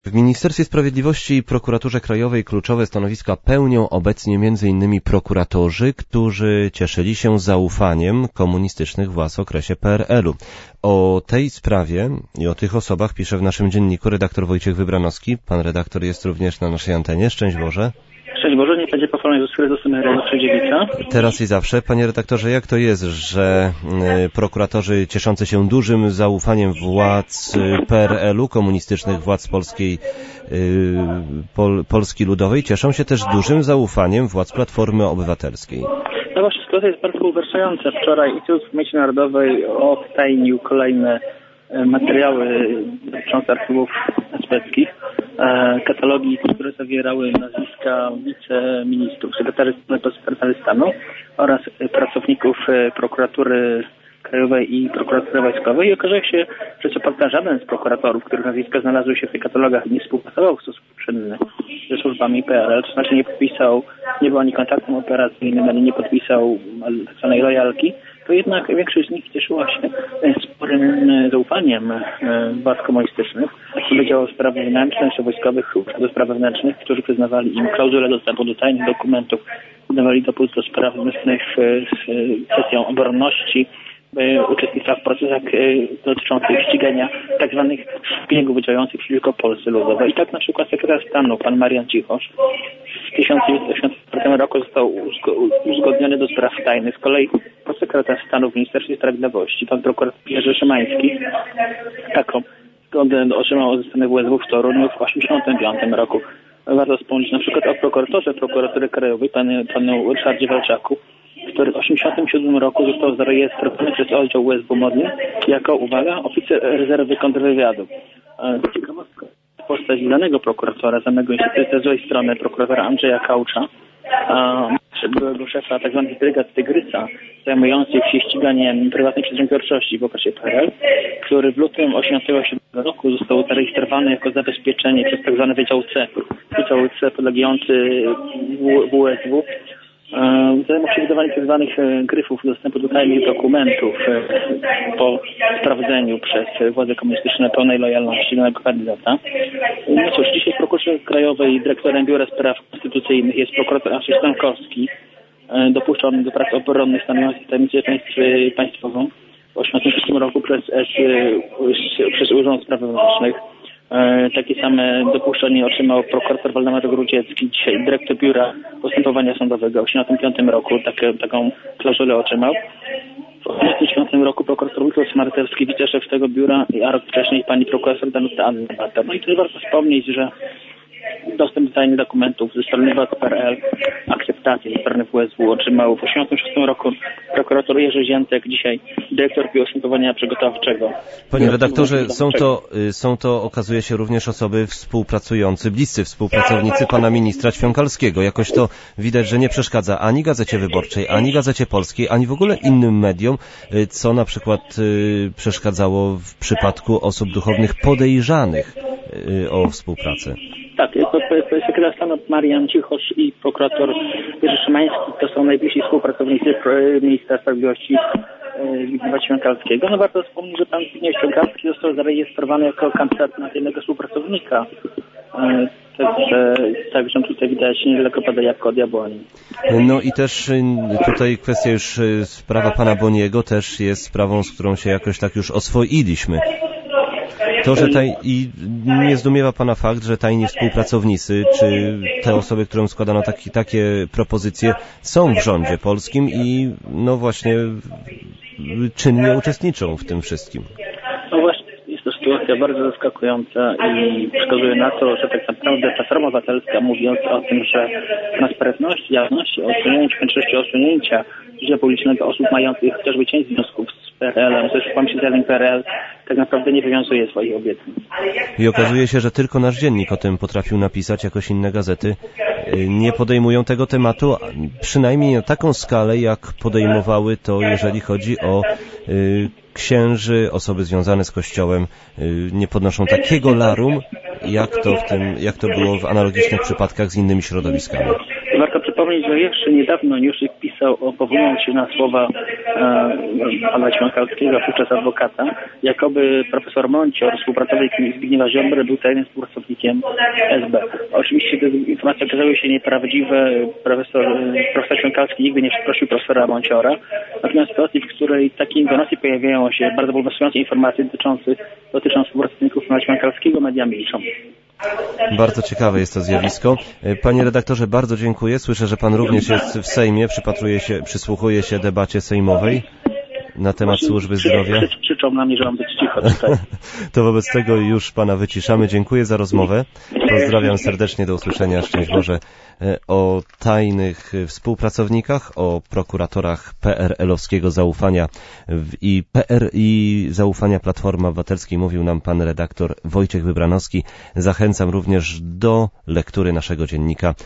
W Ministerstwie Sprawiedliwości i Prokuraturze Krajowej kluczowe stanowiska pełnią obecnie m.in. prokuratorzy, którzy cieszyli się zaufaniem komunistycznych władz w okresie PRL-u. O tej sprawie i o tych osobach pisze w naszym dzienniku redaktor Wojciech Wybranowski. Pan redaktor jest również na naszej antenie. Szczęść Boże. Szczęść Boże, nie będzie pochwalony z Chrystusem Dziewica. Teraz i zawsze. Panie redaktorze, jak to jest, że prokuratorzy cieszący się dużym zaufaniem władz PRL-u, komunistycznych władz Polski Ludowej, cieszą się też dużym zaufaniem władz Platformy Obywatelskiej? No właśnie, sytuacja jest bardzo bulwersująca. Wczoraj Instytut Pamięci Narodowej odtajnił kolejne materiały dotyczące archiwów esbeckich, katalogi, które zawierały nazwiska wiceministrów, sekretarzy stanu oraz pracowników prokuratury krajowej i prokuratury wojskowej i okazało się, że co prawda żaden z prokuratorów, których nazwiska znalazły się w tych katalogach, nie współpracował w sposób czynny ze służbami PRL, to znaczy nie było ani kontaktem operacyjnym, ani nie podpisał tak zwanej lojalki, to jednak większość z nich cieszyła się sporym zaufaniem władz komunistycznych, do działów spraw wewnętrznych czy wojskowych do spraw wewnętrznych, którzy przyznawali im klauzulę dostępu do tajnych dokumentów, dawali dopust do spraw wewnętrznych z kwestią obronności, uczestnictwa w procesach dotyczących ścigania tak zwanych szpiegów działających przeciwko Polsce Ludowej. I tak na przykład sekretarz stanu, pan Marian Cichosz, w 1984 roku został uzgodniony do spraw tajnych. Z kolei podsekretarz stanu w Ministerstwie Sprawiedliwości, pan prokurator Jerzy Szymański, taką zgodę otrzymał ze strony WSW w Toruniu w 1985 roku. Warto wspomnieć na przykład o prokuratorze Prokuratury Krajowej, panu Ryszardzie Walczaku, który w 1987 roku został zarejestrowany przez oddział WSW Modlin jako, uwaga, oficer rezerwy kontrwywiadu. Ciekawostka, postać znanego prokuratora, znanego z złej strony prokuratora Andrzeja Kałcza, byłego szefa tzw. brygad Tygrysa, zajmujących się ściganiem prywatnej przedsiębiorczości w okresie PRL, który w lutym 1987 roku został zarejestrowany jako zabezpieczenie przez tzw. Wydział C podlegający WSW. Zajmował się wydawaniem tzw. gryfów dostępu do tajnych dokumentów po sprawdzeniu przez władze komunistyczne pełnej lojalności danego kandydata. No cóż, dzisiaj w Prokuraturze Krajowej dyrektorem Biura Spraw Konstytucyjnych jest prokurator Andrzej Stankowski, dopuszczony do prac obronnych stanowiących tajemnicę państwową w 1986 roku przez Urząd Spraw Wewnętrznych. Takie same dopuszczenie otrzymał prokurator Waldemar Grudziecki, dzisiaj dyrektor Biura Postępowania Sądowego. W 1985 roku taką klauzulę otrzymał. W 1985 roku prokurator Witold Smarterski, wiceszef tego biura, a rok wcześniej pani prokurator Danuta Anna. No i tu warto wspomnieć, że dostęp do tajnych dokumentów ze strony władz PRL, akceptację ze strony WSW otrzymał w 1986 roku prokurator Jerzy Ziętek, dzisiaj dyrektor Biura Postępowania Przygotowawczego. Panie redaktorze, są to okazuje się również osoby współpracujące, bliscy współpracownicy pana ministra Ćwiąkalskiego. Jakoś to widać, że nie przeszkadza ani Gazecie Wyborczej, ani Gazecie Polskiej, ani w ogóle innym mediom, co na przykład przeszkadzało w przypadku osób duchownych podejrzanych o współpracę. Tak, sekretarz stanu Marian Cichosz i prokurator Jerzy Szymański to są najbliżsi współpracownicy ministra sprawiedliwości Zbigniewa Ćwiąkalskiego. No warto wspomnieć, że pan Zbigniew Ćwiąkalski został zarejestrowany jako kandydat na jednego współpracownika. Także tutaj widać niedaleko pada jabłko od jabłoni. No i też tutaj kwestia już sprawa pana Boniego też jest sprawą, z którą się jakoś tak już oswoiliśmy. To, że nie zdumiewa pana fakt, że tajni współpracownicy, czy te osoby, którym składano takie propozycje, są w rządzie polskim i no właśnie czynnie uczestniczą w tym wszystkim. No właśnie, jest to sytuacja bardzo zaskakująca i wskazuje na to, że tak naprawdę Platforma Obywatelska, mówiąc o tym, że transparentności, jawności, konieczności osunięcia życia publicznego osób mających chociażby część związków z PRL-em, ze służbami specjalnymi PRL, tak naprawdę nie wywiązuje swoich obietnic. I okazuje się, że tylko nasz dziennik o tym potrafił napisać, jakoś inne gazety nie podejmują tego tematu, przynajmniej na taką skalę, jak podejmowały to, jeżeli chodzi o księży, osoby związane z Kościołem, nie podnoszą takiego larum, jak to było w analogicznych przypadkach z innymi środowiskami. Warto przypomnieć, przypomnieć, że jeszcze niedawno Newsweek pisał, powołując się na słowa pana Ćwiąkalskiego, wówczas adwokata, jakoby profesor Moncior, współpracownik Zbigniewa Ziobry, był tajnym współpracownikiem SB. Oczywiście te informacje okazały się nieprawdziwe. Profesor Ćwiąkalski nigdy nie przeprosił profesora Monciora. Natomiast w sytuacji, w której takie informacje pojawiają się, bardzo bulwersujące informacje dotyczą współpracowników pana Ćwiąkalskiego, media milczą. Bardzo ciekawe jest to zjawisko. Panie redaktorze, bardzo dziękuję. Słyszę, że pan również jest w Sejmie, przysłuchuje się debacie sejmowej na temat służby zdrowia. Krzyczą na mnie, że mam być cicho tutaj. To wobec tego już pana wyciszamy. Dziękuję za rozmowę. Pozdrawiam serdecznie, do usłyszenia. Szczęść Boże. O tajnych współpracownikach, o prokuratorach PRL-owskiego zaufania i zaufania Platformy Obywatelskiej mówił nam pan redaktor Wojciech Wybranowski. Zachęcam również do lektury naszego dziennika